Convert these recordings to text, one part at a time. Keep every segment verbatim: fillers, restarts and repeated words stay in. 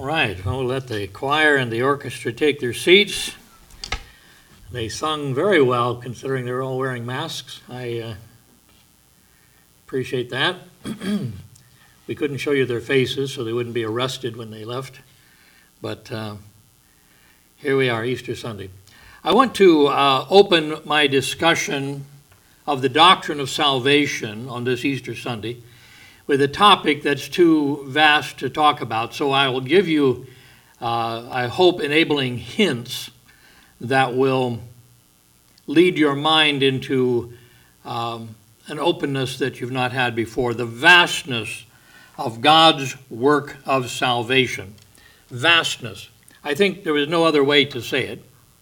right, well, we'll let the choir and the orchestra take their seats. They sung very well considering they're all wearing masks. I uh, appreciate that. We couldn't show you their faces so they wouldn't be arrested when they left. But uh, here we are, Easter Sunday. I want to uh, open my discussion of the doctrine of salvation on this Easter Sunday with a topic that's too vast to talk about. So I will give you, uh, I hope, enabling hints that will lead your mind into um, an openness that you've not had before. The vastness of God's work of salvation. Vastness. I think there is no other way to say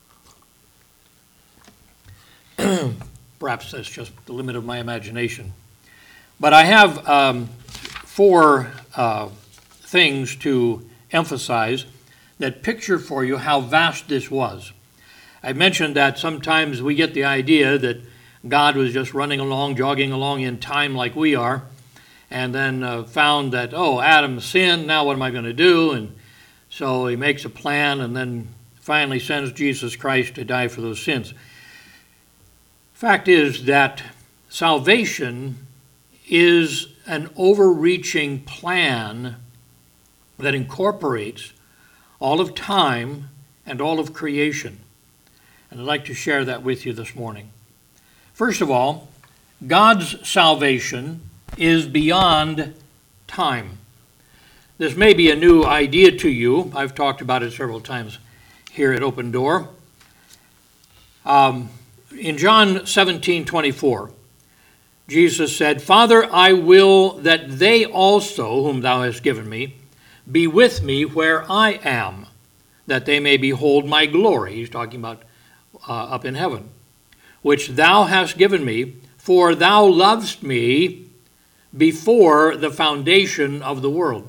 it. Perhaps that's just the limit of my imagination. But I have um, four uh, things to emphasize that picture for you how vast this was. I mentioned that sometimes we get the idea that God was just running along, jogging along in time like we are, and then uh, found that, oh, Adam sinned, now what am I going to do? And so he makes a plan and then finally sends Jesus Christ to die for those sins. Fact is that salvation is an overreaching plan that incorporates all of time and all of creation. And I'd like to share that with you this morning. First of all, God's salvation is beyond time. This may be a new idea to you. I've talked about it several times here at Open Door. Um, in John seventeen twenty-four, Jesus said, Father, I will that they also, whom thou hast given me, be with me where I am, that they may behold my glory. He's talking about uh, up in heaven, which thou hast given me, for thou lovest me before the foundation of the world.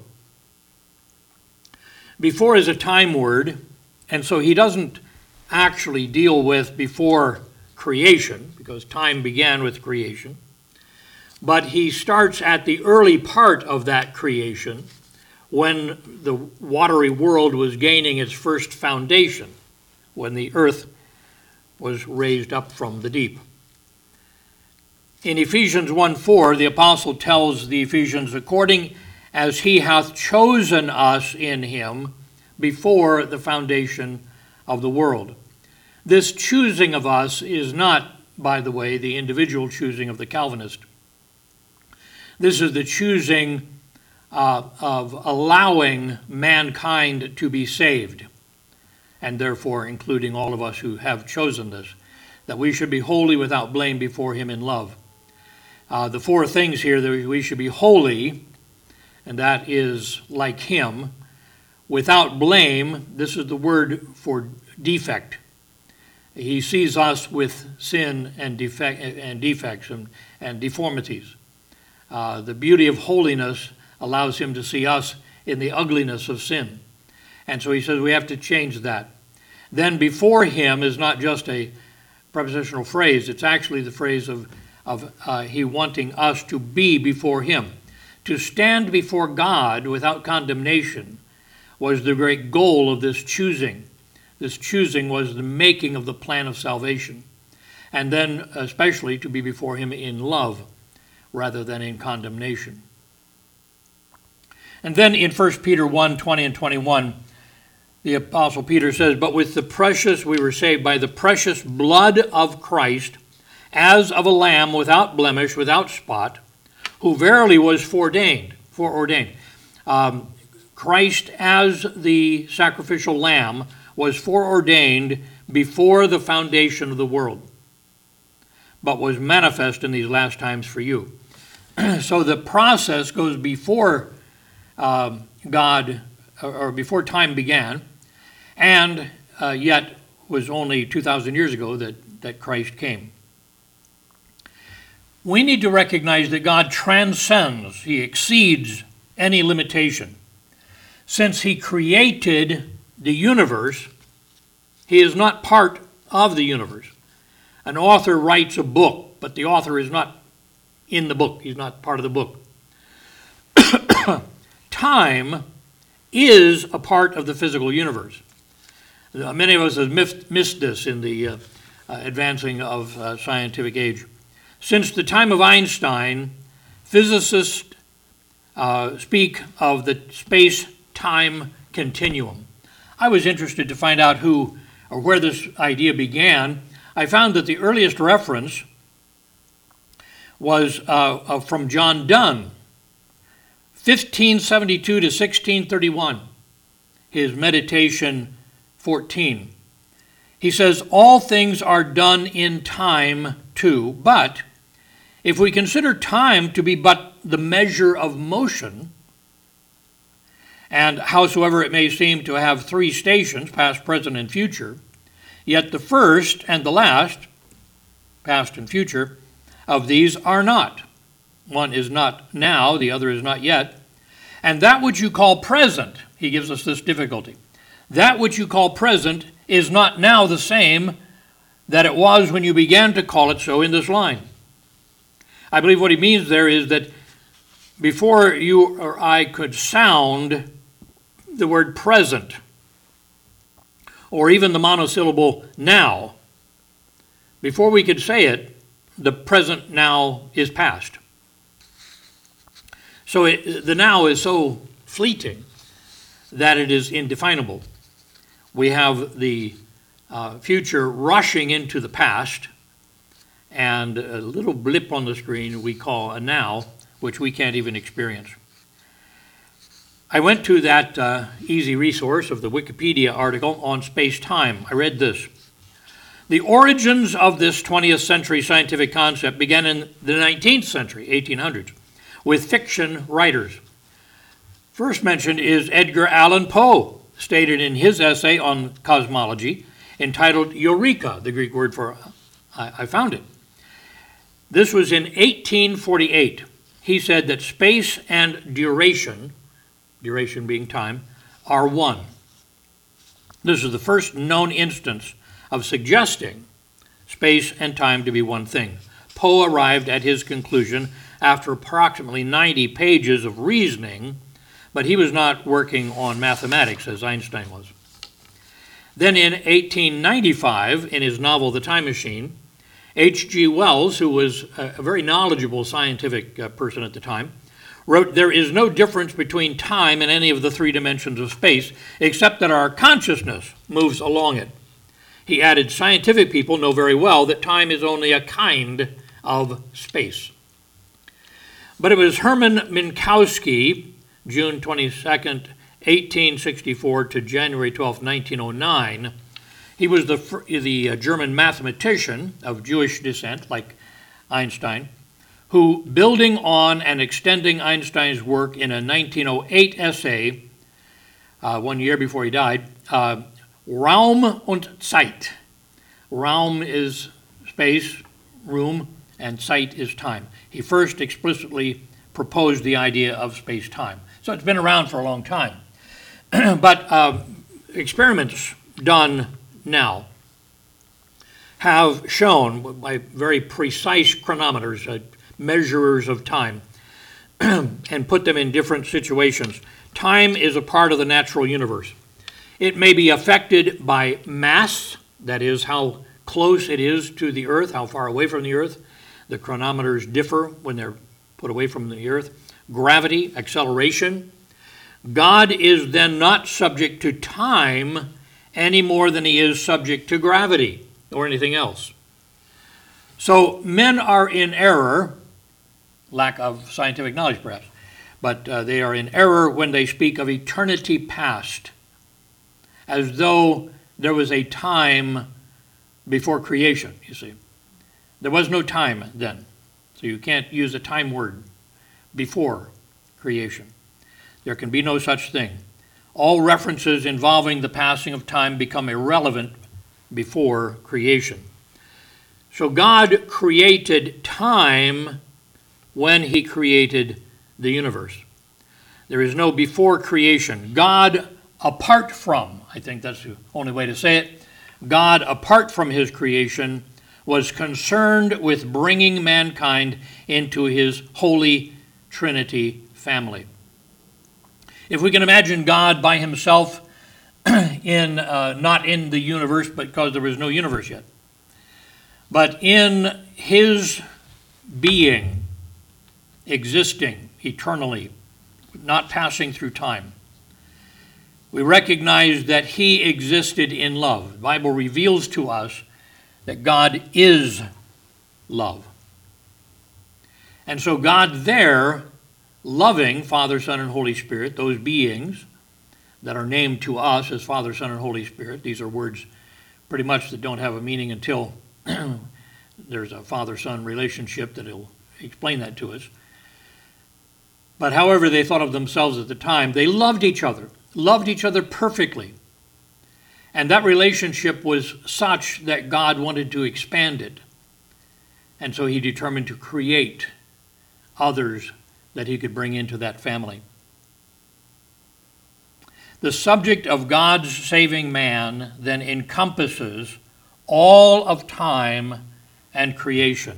Before is a time word, and so he doesn't actually deal with before creation, because time began with creation. But he starts at the early part of that creation when the watery world was gaining its first foundation, when the earth was raised up from the deep. In Ephesians one four, the apostle tells the Ephesians, according as he hath chosen us in him before the foundation of the world. This choosing of us is not, by the way, the individual choosing of the Calvinist. This is the choosing uh, of allowing mankind to be saved, and therefore including all of us who have chosen this, that we should be holy without blame before him in love. Uh, the four things here, that we should be holy, and that is like him, without blame. This is the word for defect. He sees us with sin and defect and defects and, and deformities. Uh, the beauty of holiness allows him to see us in the ugliness of sin. And so he says we have to change that. Then before him is not just a prepositional phrase, it's actually the phrase of, of uh, he wanting us to be before him. To stand before God without condemnation was the great goal of this choosing. This choosing was the making of the plan of salvation. And then especially to be before him in love rather than in condemnation. And then in First Peter one twenty and twenty-one, the Apostle Peter says, but with the precious, we were saved by the precious blood of Christ, as of a lamb without blemish, without spot, who verily was foreordained. foreordained. Um, Christ as the sacrificial lamb was foreordained before the foundation of the world, but was manifest in these last times for you. So the process goes before um, God, or before time began, and uh, yet was only two thousand years ago that, that Christ came. We need to recognize that God transcends, he exceeds any limitation. Since he created the universe, he is not part of the universe. An author writes a book, but the author is not in the book. He's not part of the book. Time is a part of the physical universe. Uh, many of us have missed, missed this in the uh, uh, advancing of uh, scientific age. Since the time of Einstein, physicists uh, speak of the space-time continuum. I was interested to find out who or where this idea began. I found that the earliest reference was uh, uh, from John Donne, fifteen seventy-two to sixteen thirty-one, his Meditation fourteen. He says, all things are done in time too, but if we consider time to be but the measure of motion, and howsoever it may seem to have three stations, past, present, and future, yet the first and the last, past and future, of these are not. One is not now, the other is not yet. And that which you call present, he gives us this difficulty, that which you call present is not now the same that it was when you began to call it so in this line. I believe what he means there is that before you or I could sound the word present, or even the monosyllable now, before we could say it, the present now is past. So it, the now is so fleeting that it is indefinable. We have the uh, future rushing into the past, and a little blip on the screen we call a now, which we can't even experience. I went to that uh, easy resource of the Wikipedia article on space-time. I read this. The origins of this twentieth century scientific concept began in the nineteenth century, eighteen hundreds, with fiction writers. First mentioned is Edgar Allan Poe, stated in his essay on cosmology, entitled Eureka, the Greek word for I, I found it. This was in eighteen forty-eight. He said that space and duration, duration being time, are one. This is the first known instance of suggesting space and time to be one thing. Poe arrived at his conclusion after approximately ninety pages of reasoning, but he was not working on mathematics as Einstein was. Then in eighteen ninety-five, in his novel The Time Machine, H G Wells, who was a very knowledgeable scientific uh, person at the time, wrote, "There is no difference between time and any of the three dimensions of space, except that our consciousness moves along it." He added, "Scientific people know very well that time is only a kind of space." But it was Hermann Minkowski, June twenty-second, eighteen sixty-four to January twelfth, nineteen oh nine. He was the, the uh, German mathematician of Jewish descent, like Einstein, who, building on and extending Einstein's work in a nineteen oh eight essay, uh, one year before he died, uh, Raum und Zeit. Raum is space, room, and Zeit is time. He first explicitly proposed the idea of space-time. So it's been around for a long time. But uh, experiments done now have shown by very precise chronometers, uh, measurers of time, and put them in different situations. Time is a part of the natural universe. It may be affected by mass, that is, how close it is to the Earth, how far away from the Earth. The chronometers differ when they're put away from the Earth. Gravity, acceleration. God is then not subject to time any more than he is subject to gravity or anything else. So men are in error, lack of scientific knowledge perhaps, but uh, they are in error when they speak of eternity past, as though there was a time before creation, you see. There was no time then, so you can't use a time word before creation. There can be no such thing. All references involving the passing of time become irrelevant before creation. So God created time when he created the universe. There is no before creation. God apart from, I think that's the only way to say it, God apart from his creation was concerned with bringing mankind into his holy Trinity family. If we can imagine God by himself in uh, not in the universe, because there was no universe yet, but in his being, existing eternally, not passing through time, we recognize that he existed in love. The Bible reveals to us that God is love. And so God there, loving Father, Son, and Holy Spirit, those beings that are named to us as Father, Son, and Holy Spirit. These are words pretty much that don't have a meaning until there's a father-son relationship that will explain that to us. But however they thought of themselves at the time, they loved each other, loved each other perfectly. And that relationship was such that God wanted to expand it. And so he determined to create others that he could bring into that family. The subject of God's saving man then encompasses all of time and creation.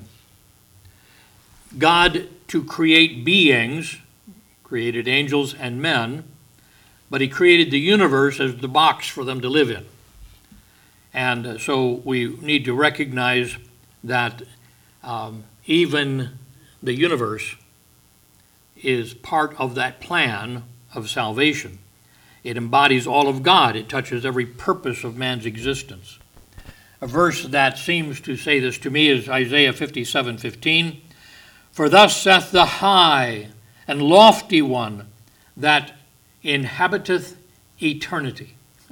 God, to create beings, created angels and men, but he created the universe as the box for them to live in. And so we need to recognize that um, even the universe is part of that plan of salvation. It embodies all of God. It touches every purpose of man's existence. A verse that seems to say this to me is Isaiah fifty-seven fifteen. For thus saith the high and lofty one that inhabiteth eternity.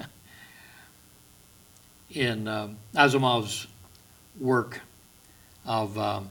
In uh, Asimov's work of, um,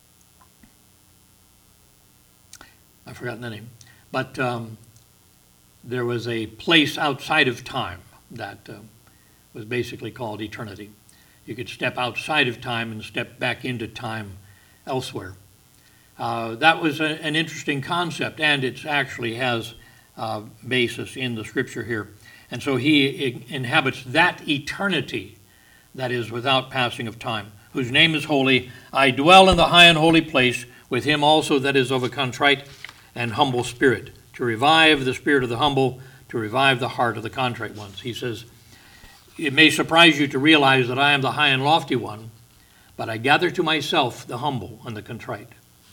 I've forgotten the name, but um, there was a place outside of time that uh, was basically called eternity. You could step outside of time and step back into time elsewhere. Uh, that was a, an interesting concept, and it actually has uh, basis in the scripture here. And so he inhabits that eternity that is without passing of time, whose name is holy. I dwell in the high and holy place with him also that is of a contrite and humble spirit, to revive the spirit of the humble, to revive the heart of the contrite ones. He says, it may surprise you to realize that I am the high and lofty one, but I gather to myself the humble and the contrite.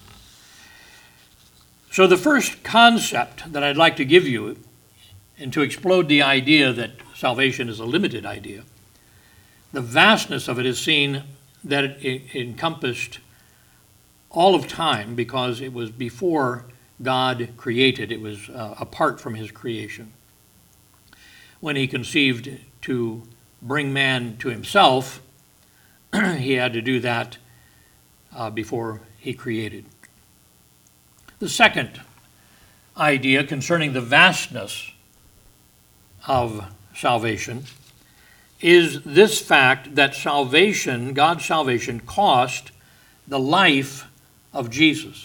So the first concept that I'd like to give you, and to explode the idea that salvation is a limited idea, the vastness of it is seen that it encompassed all of time because it was before God created. It was uh, apart from his creation. When he conceived to bring man to himself, he had to do that uh, before he created. The second idea concerning the vastness of salvation is this fact that salvation, God's salvation, cost the life of Jesus.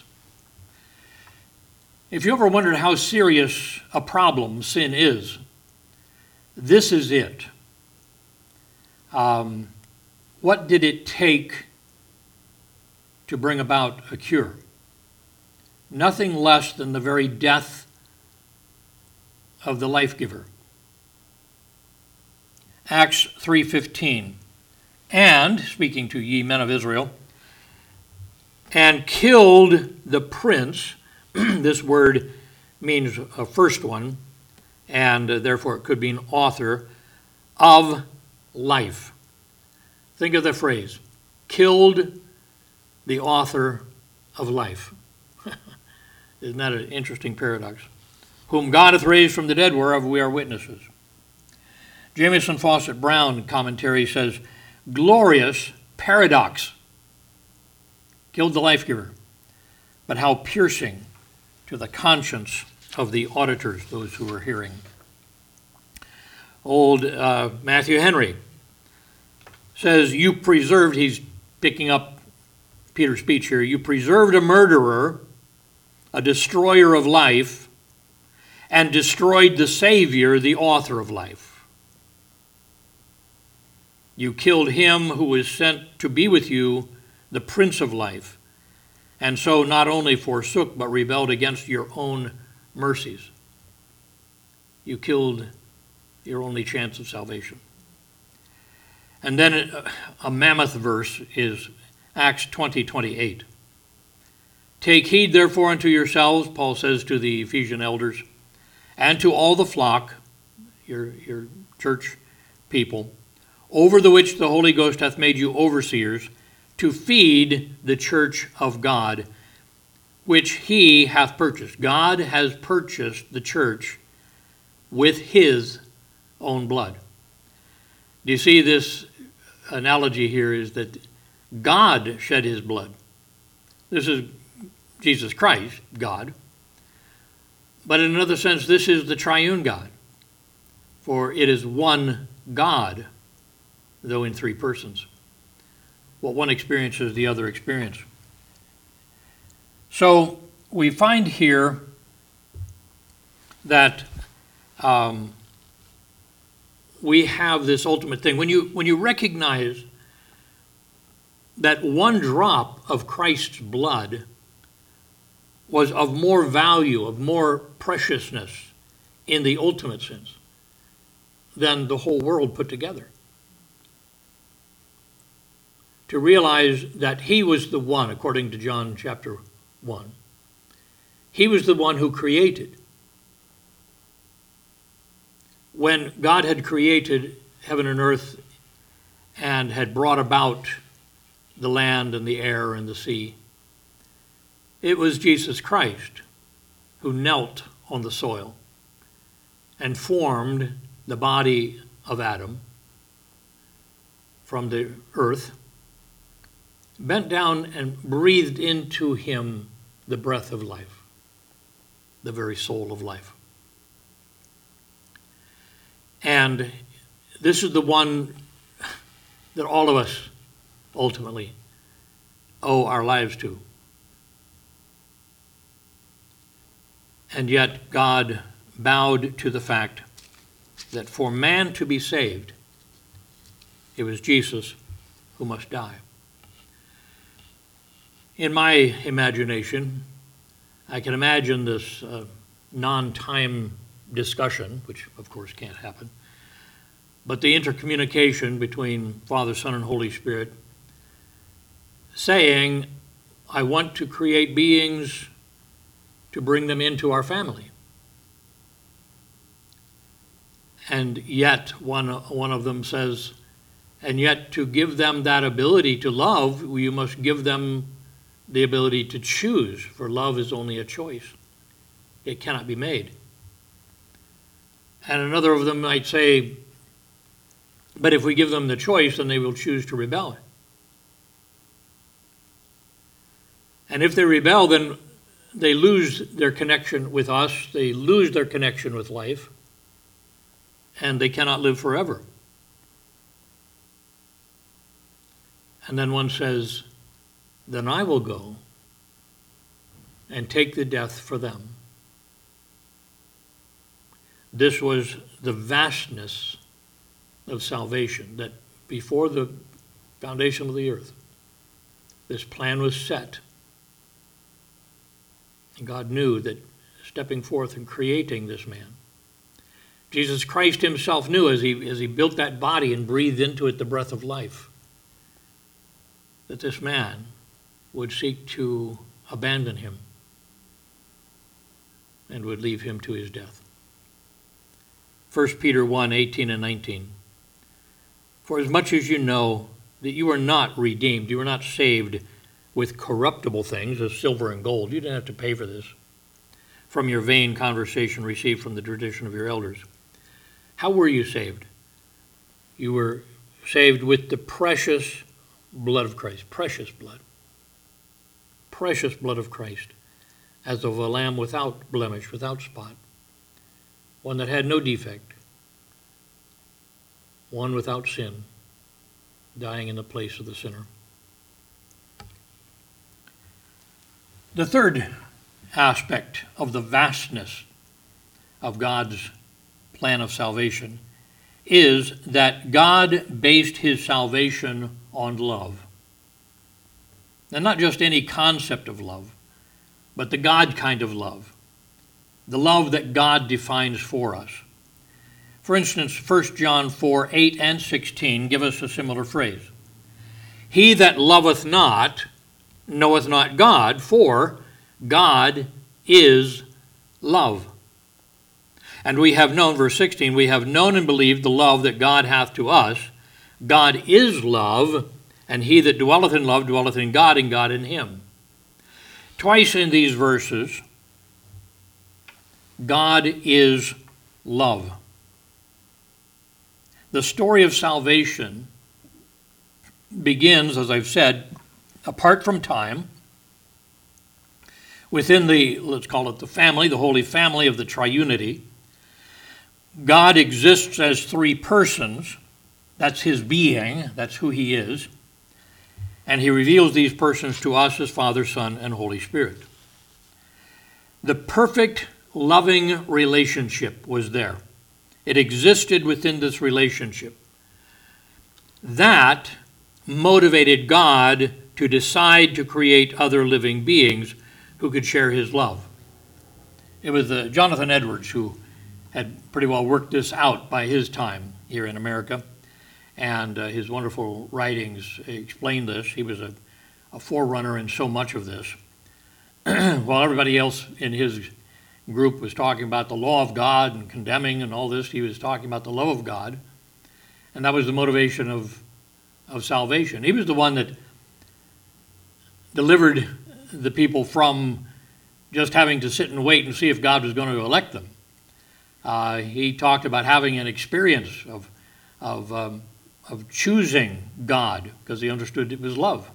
If you ever wondered how serious a problem sin is, this is it. Um, what did it take to bring about a cure? Nothing less than the very death of the life giver. Acts three fifteen. And, speaking to ye men of Israel, and killed the prince. This word means a first one, and therefore it could be an author of life. Think of the phrase, killed the author of life. Isn't that an interesting paradox? Whom God hath raised from the dead, whereof we are witnesses. Jamieson Fawcett Brown commentary says, glorious paradox. Killed the life giver. But how piercing to the conscience of the auditors, those who were hearing. Old uh, Matthew Henry says, you preserved, he's picking up Peter's speech here, you preserved a murderer, a destroyer of life, and destroyed the Savior, the author of life. You killed him who was sent to be with you, the Prince of Life, and so not only forsook but rebelled against your own mercies. you killed your only chance of salvation. And then a mammoth verse is Acts twenty twenty-eight. Take heed therefore unto yourselves, Paul says to the Ephesian elders, and to all the flock, your, your church people, over the which the Holy Ghost hath made you overseers, to feed the church of God, which he hath purchased. God has purchased the church with his own blood. Do you see this analogy here is that God shed his blood. This is Jesus Christ, God. But in another sense, this is the triune God. For it is one God, though in three persons. What one experiences, the other experience. So we find here that um, we have this ultimate thing. When you, when you recognize that one drop of Christ's blood was of more value, of more preciousness in the ultimate sense than the whole world put together. To realize that he was the one, according to John chapter one, he was the one who created. When God had created heaven and earth and had brought about the land and the air and the sea, it was Jesus Christ who knelt on the soil and formed the body of Adam from the earth, bent down and breathed into him the breath of life, the very soul of life. And this is the one that all of us ultimately owe our lives to. And yet God bowed to the fact that for man to be saved, it was Jesus who must die. In my imagination, I can imagine this uh, non-time discussion, which of course can't happen, but the intercommunication between Father, Son, and Holy Spirit saying, I want to create beings to bring them into our family. And yet, one, one of them says, and yet to give them that ability to love, you must give them the ability to choose, for love is only a choice. It cannot be made. And another of them might say, but if we give them the choice, then they will choose to rebel. And if they rebel, then they lose their connection with us, they lose their connection with life, and they cannot live forever. And then one says, then I will go and take the death for them. This was the vastness of salvation, that before the foundation of the earth, this plan was set. And God knew that stepping forth and creating this man, Jesus Christ himself knew as he, as he built that body and breathed into it the breath of life, that this man would seek to abandon him and would leave him to his death. First Peter one, eighteen and nineteen. For as much as you know that you are not redeemed, you are not saved with corruptible things as silver and gold. You didn't have to pay for this. From your vain conversation received from the tradition of your elders. How were you saved? You were saved with the precious blood of Christ. Precious blood. Precious blood of Christ, as of a lamb without blemish, without spot. One that had no defect. One without sin, dying in the place of the sinner. The third aspect of the vastness of God's plan of salvation is that God based his salvation on love. And not just any concept of love, but the God kind of love. The love that God defines for us. For instance, First John four, eight and sixteen give us a similar phrase. He that loveth not knoweth not God, for God is love. And we have known, verse sixteen, we have known and believed the love that God hath to us. God is love, and he that dwelleth in love dwelleth in God, and God in him. Twice in these verses, God is love. The story of salvation begins, as I've said, apart from time, within the, let's call it the family, the holy family of the triunity. God exists as three persons. That's his being. That's who he is. And he reveals these persons to us as Father, Son, and Holy Spirit. The perfect, loving relationship was there. It existed within this relationship. That motivated God to decide to create other living beings who could share his love. It was uh, Jonathan Edwards who had pretty well worked this out by his time here in America, and uh, his wonderful writings explain this. He was a, a forerunner in so much of this. While everybody else in his group was talking about the law of God and condemning and all this, he was talking about the love of God, and that was the motivation of, of salvation. He was the one that delivered the people from just having to sit and wait and see if God was going to elect them. Uh, he talked about having an experience of, of, um, of choosing God because he understood it was love.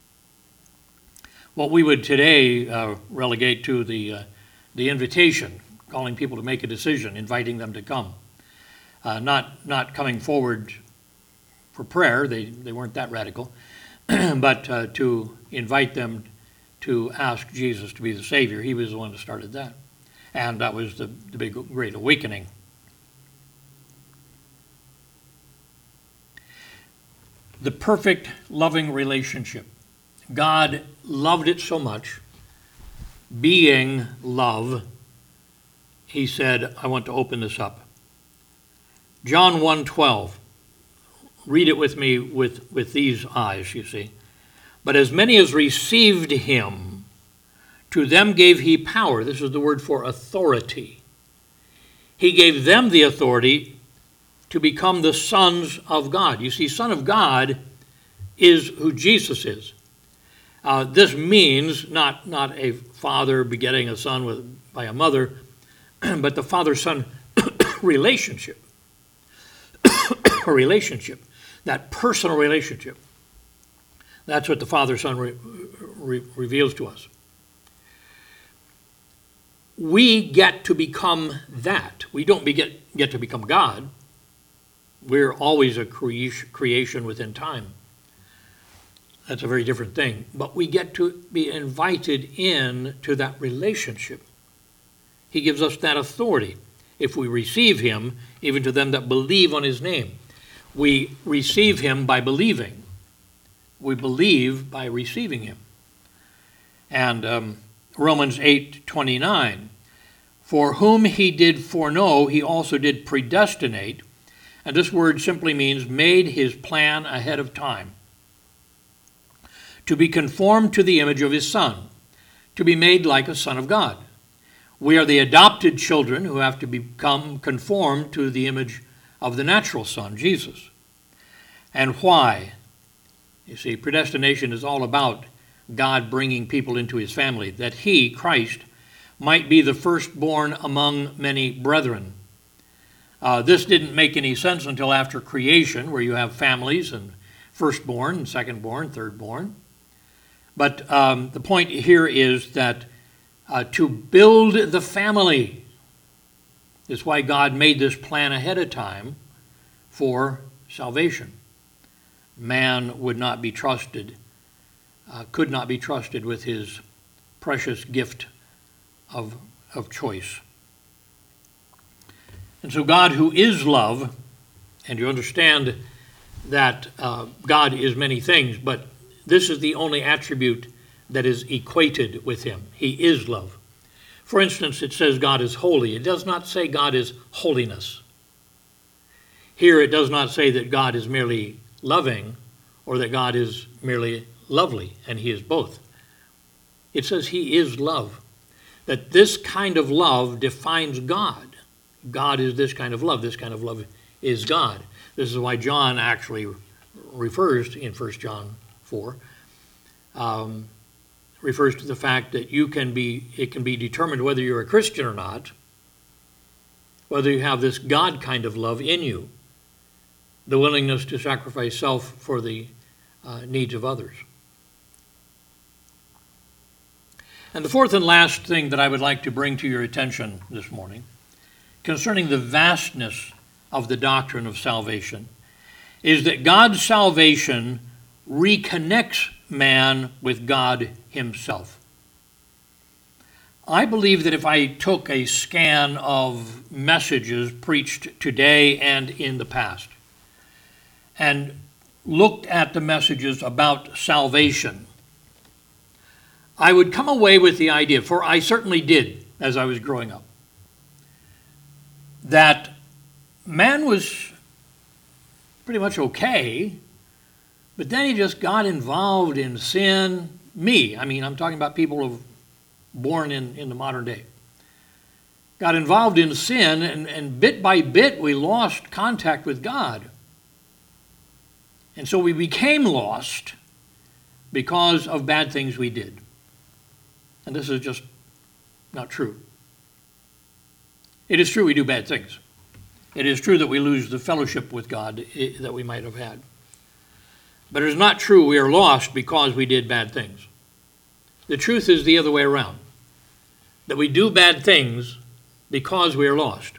What we would today uh, relegate to the, uh, the invitation, calling people to make a decision, inviting them to come. Uh, not, not coming forward for prayer, they, they weren't that radical, but uh, to invite them to ask Jesus to be the Savior. He was the one that started that. And that was the, the big, great awakening. The perfect, loving relationship. God loved it so much. Being love, he said, I want to open this up. John one twelve. Read it with me with, with these eyes, you see. But as many as received him, to them gave he power. This is the word for authority. He gave them the authority to become the sons of God. You see, Son of God is who Jesus is. Uh, this means not, not a father begetting a son with, by a mother, but the father-son relationship. A relationship, that personal relationship. That's what the Father-Son re- re- reveals to us. We get to become that. We don't be get, get to become God. We're always a crea- creation within time. That's a very different thing. But we get to be invited in to that relationship. He gives us that authority. If we receive him, even to them that believe on his name. We receive him by believing. We believe by receiving him. And um, Romans eight twenty-nine, for whom he did foreknow, he also did predestinate. And this word simply means made his plan ahead of time. To be conformed to the image of his Son, to be made like a son of God. We are the adopted children who have to become conformed to the image of the natural Son, Jesus. And why? You see, predestination is all about God bringing people into his family, that he, Christ, might be the firstborn among many brethren. Uh, this didn't make any sense until after creation, where you have families and firstborn, secondborn, thirdborn. But um, the point here is that uh, to build the family is why God made this plan ahead of time for salvation. Man would not be trusted, uh, could not be trusted with his precious gift of, of choice. And so God, who is love, and you understand that uh, God is many things, but this is the only attribute that is equated with him. He is love. For instance, it says God is holy. It does not say God is holiness. Here it does not say that God is merely loving or that God is merely lovely, and he is both. It says he is love. That this kind of love defines God. God is this kind of love. This kind of love is God. This is why John actually refers in First John four, um, refers to the fact that you can be, it can be determined whether you're a Christian or not, whether you have this God kind of love in you, the willingness to sacrifice self for the uh, needs of others. And the fourth and last thing that I would like to bring to your attention this morning, concerning the vastness of the doctrine of salvation, is that God's salvation reconnects man with God himself. I believe that if I took a scan of messages preached today and in the past, and looked at the messages about salvation, I would come away with the idea, for I certainly did as I was growing up, that man was pretty much okay, but then he just got involved in sin. Me, I mean, I'm talking about people who born in, in the modern day. Got involved in sin, and, and bit by bit we lost contact with God. And so we became lost because of bad things we did. And this is just not true. It is true we do bad things. It is true that we lose the fellowship with God that we might have had. But it is not true we are lost because we did bad things. The truth is the other way around, that we do bad things because we are lost.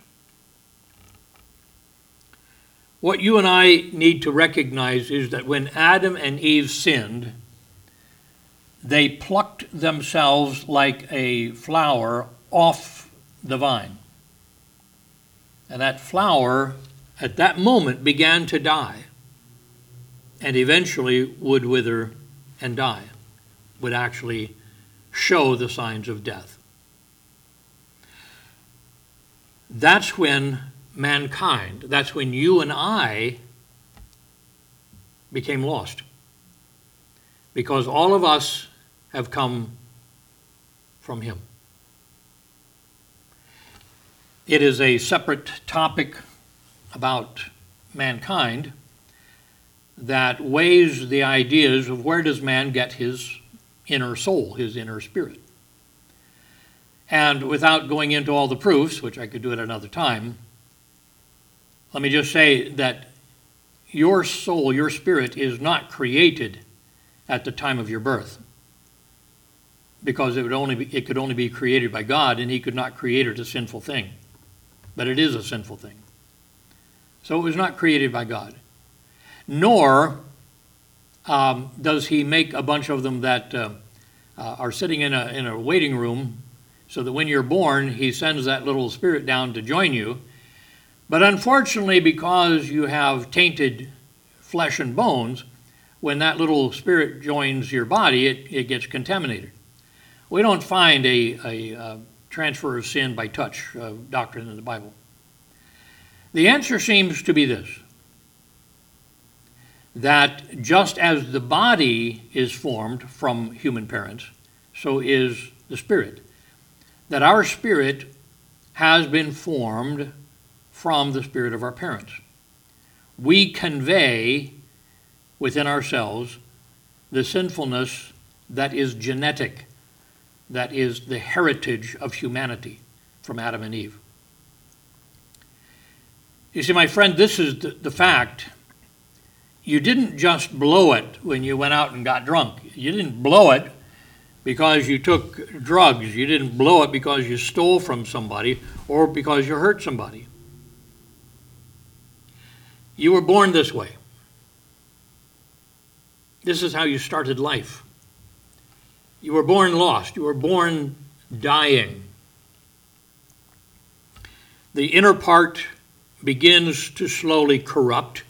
What you and I need to recognize is that when Adam and Eve sinned, they plucked themselves like a flower off the vine. And that flower, at that moment, began to die, and eventually would wither and die, would actually show the signs of death. That's when mankind, that's when you and I became lost. Because all of us have come from him. It is a separate topic about mankind that weighs the ideas of where does man get his inner soul, his inner spirit. And without going into all the proofs, which I could do at another time, let me just say that your soul, your spirit, is not created at the time of your birth, because it would only be, it could only be created by God, and he could not create it a sinful thing. But it is a sinful thing. So it was not created by God. Nor um, does he make a bunch of them that uh, uh, are sitting in a, in a waiting room, so that when you're born, he sends that little spirit down to join you. But unfortunately, because you have tainted flesh and bones, when that little spirit joins your body, it, it gets contaminated. We don't find a, a, a transfer of sin by touch uh, doctrine in the Bible. The answer seems to be this, that just as the body is formed from human parents, so is the spirit. That our spirit has been formed from the spirit of our parents. We convey within ourselves the sinfulness that is genetic, that is the heritage of humanity from Adam and Eve. You see, my friend, this is the, the fact. You didn't just blow it when you went out and got drunk. You didn't blow it because you took drugs. You didn't blow it because you stole from somebody or because you hurt somebody. You were born this way. This is how you started life. You were born lost. You were born dying. The inner part begins to slowly corrupt.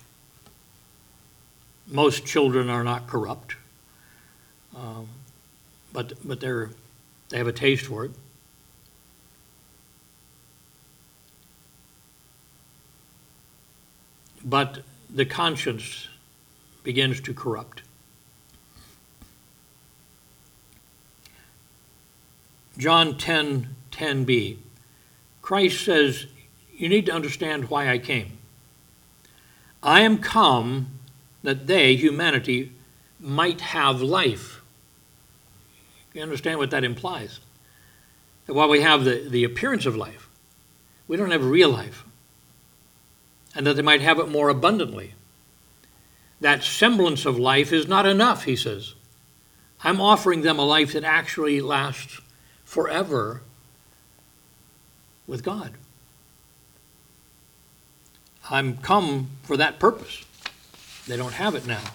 Most children are not corrupt, um, but but they're they have a taste for it. but the conscience begins to corrupt. John ten ten b, Christ says, you need to understand why I came. I am come that they, humanity, might have life. You understand what that implies? That while we have the, the appearance of life, we don't have real life. And that they might have it more abundantly. That semblance of life is not enough, he says. I'm offering them a life that actually lasts forever with God. I'm come for that purpose. They don't have it now.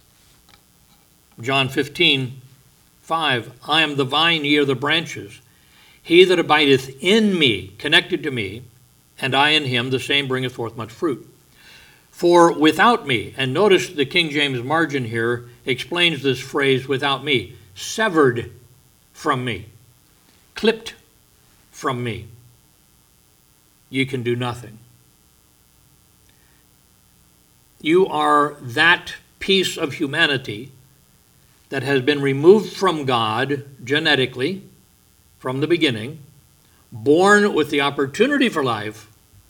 John fifteen five, I am the vine, ye are the branches. He that abideth in me, connected to me, and I in him, the same bringeth forth much fruit. For without me, and notice the King James margin here explains this phrase, without me, severed from me, clipped from me, ye can do nothing. You are that piece of humanity that has been removed from God genetically from the beginning, born with the opportunity for life,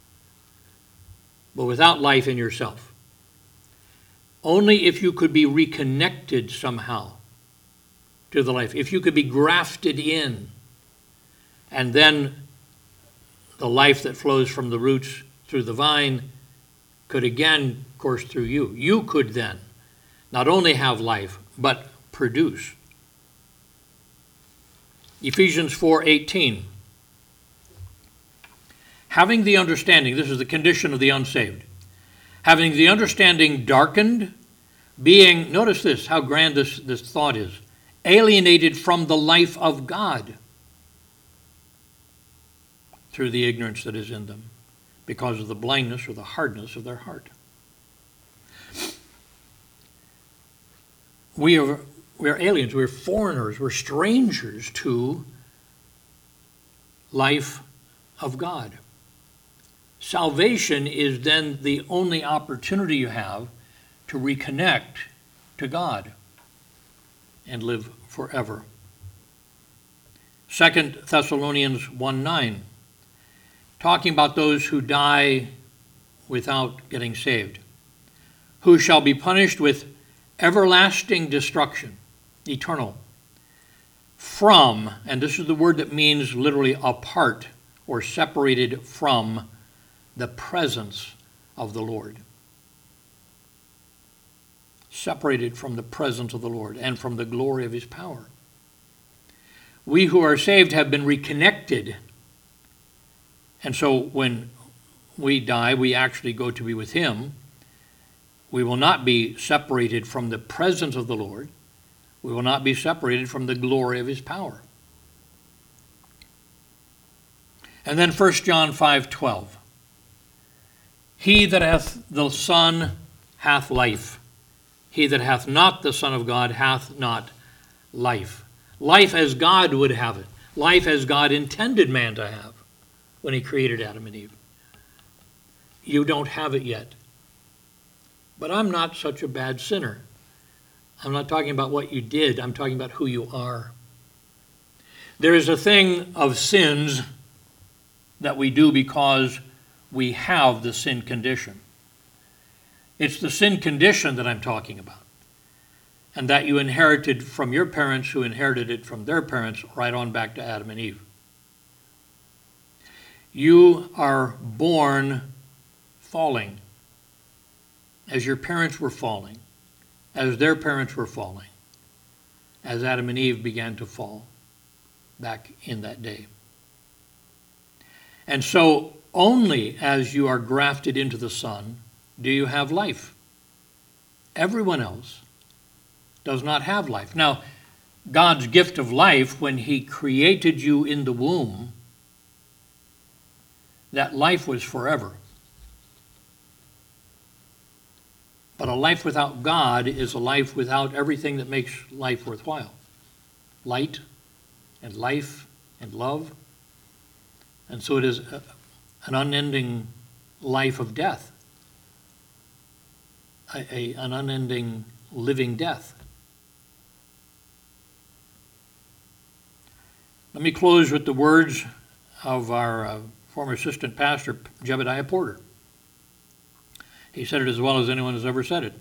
but without life in yourself. Only if you could be reconnected somehow to the life, if you could be grafted in, and then the life that flows from the roots through the vine could again course through you. You could then not only have life, but produce. Ephesians four eighteen. Having the understanding, this is the condition of the unsaved, having the understanding darkened, being, notice this, how grand this, this thought is, alienated from the life of God through the ignorance that is in them, because of the blindness or the hardness of their heart. We are, we are aliens, we're foreigners, we're strangers to life of God. Salvation is then the only opportunity you have to reconnect to God and live forever. Second Thessalonians one nine, talking about those who die without getting saved, who shall be punished with everlasting destruction, eternal, from, and this is the word that means literally apart or separated from the presence of the Lord. Separated from the presence of the Lord and from the glory of his power. We who are saved have been reconnected. And so when we die, we actually go to be with him. We will not be separated from the presence of the Lord. We will not be separated from the glory of his power. And then First John five twelve. He that hath the Son hath life. He that hath not the Son of God hath not life. Life as God would have it. Life as God intended man to have when he created Adam and Eve. You don't have it yet. But I'm not such a bad sinner. I'm not talking about what you did. I'm talking about who you are. There is a thing of sins that we do because we have the sin condition. It's the sin condition that I'm talking about. And that you inherited from your parents who inherited it from their parents right on back to Adam and Eve. You are born falling. As your parents were falling. As their parents were falling. As Adam and Eve began to fall back in that day. And so only as you are grafted into the Son do you have life. Everyone else does not have life. Now, God's gift of life, when he created you in the womb, that life was forever. But a life without God is a life without everything that makes life worthwhile. Light and life and love. And so it is a, an unending life of death. a, a, an unending living death. Let me close with the words of our uh, former assistant pastor, Jebediah Porter. He said it as well as anyone has ever said it.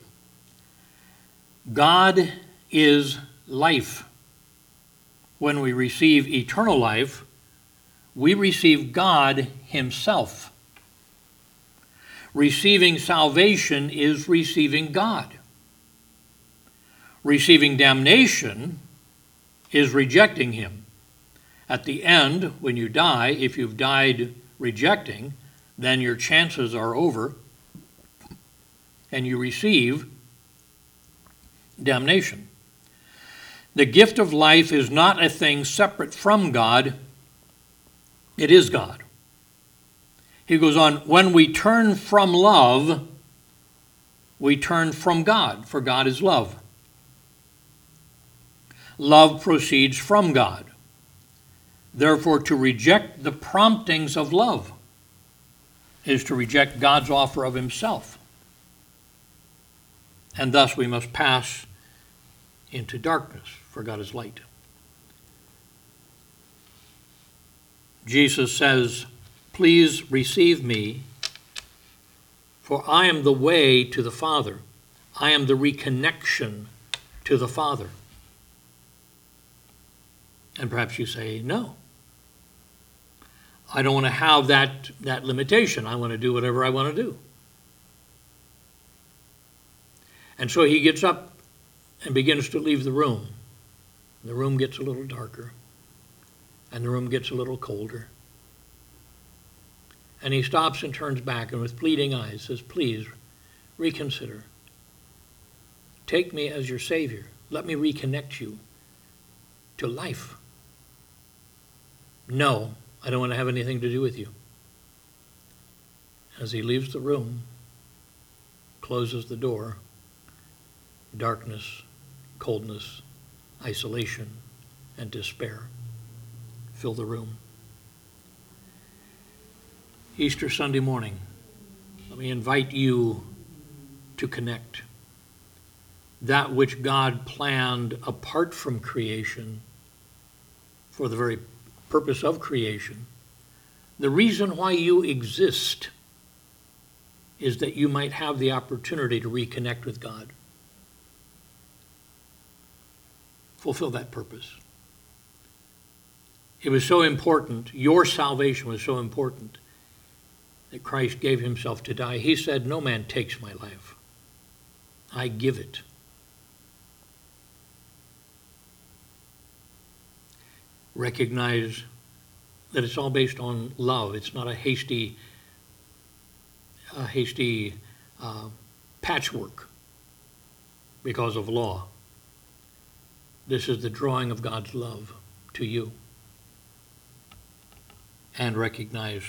God is life. When we receive eternal life, we receive God himself. Receiving salvation is receiving God. Receiving damnation is rejecting him. At the end, when you die, if you've died rejecting, then your chances are over and you receive damnation. The gift of life is not a thing separate from God. It is God. He goes on, when we turn from love, we turn from God, for God is love. Love proceeds from God. Therefore, to reject the promptings of love is to reject God's offer of himself. And thus we must pass into darkness, for God is light. Jesus says, please receive me, for I am the way to the Father. I am the reconnection to the Father. And perhaps you say, no. I don't want to have that, that limitation. I want to do whatever I want to do. And so he gets up and begins to leave the room. The room gets a little darker, and the room gets a little colder. And he stops and turns back, and with pleading eyes says, please, reconsider. Take me as your Savior. Let me reconnect you to life. No, I don't want to have anything to do with you. As he leaves the room, closes the door, darkness, coldness, isolation, and despair fill the room. Easter Sunday morning, let me invite you to connect. That which God planned apart from creation for the very purpose of creation. The reason why you exist is that you might have the opportunity to reconnect with God. Fulfill that purpose. It was so important, your salvation was so important, that Christ gave himself to die. He said, no man takes my life. I give it. Recognize that it's all based on love. It's not a hasty, a hasty uh, patchwork because of law. This is the drawing of God's love to you. And recognize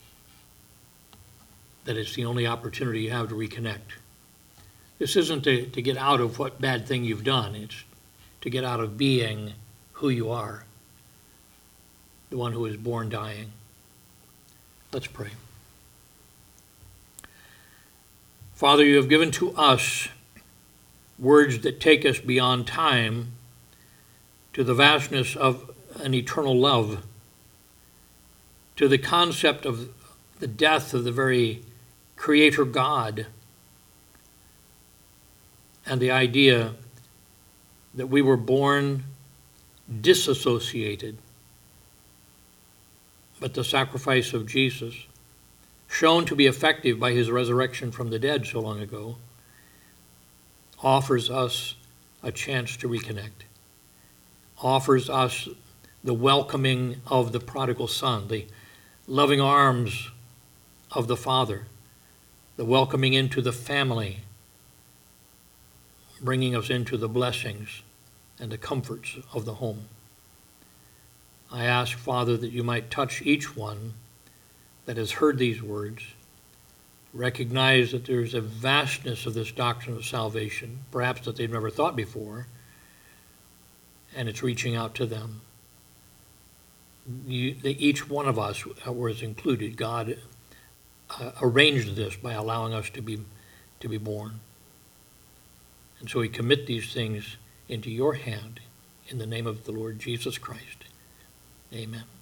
that it's the only opportunity you have to reconnect. This isn't to, to get out of what bad thing you've done. It's to get out of being who you are, the one who is born dying. Let's pray. Father, you have given to us words that take us beyond time to the vastness of an eternal love, to the concept of the death of the very Creator God, and the idea that we were born disassociated. But the sacrifice of Jesus, shown to be effective by his resurrection from the dead so long ago, offers us a chance to reconnect, offers us the welcoming of the prodigal son, the loving arms of the Father, the welcoming into the family, bringing us into the blessings and the comforts of the home. I ask, Father, that you might touch each one that has heard these words, recognize that there's a vastness of this doctrine of salvation, perhaps that they've never thought before, and it's reaching out to them. You, each one of us was included. God uh, arranged this by allowing us to be to be born. And so we commit these things into your hand in the name of the Lord Jesus Christ. Amen.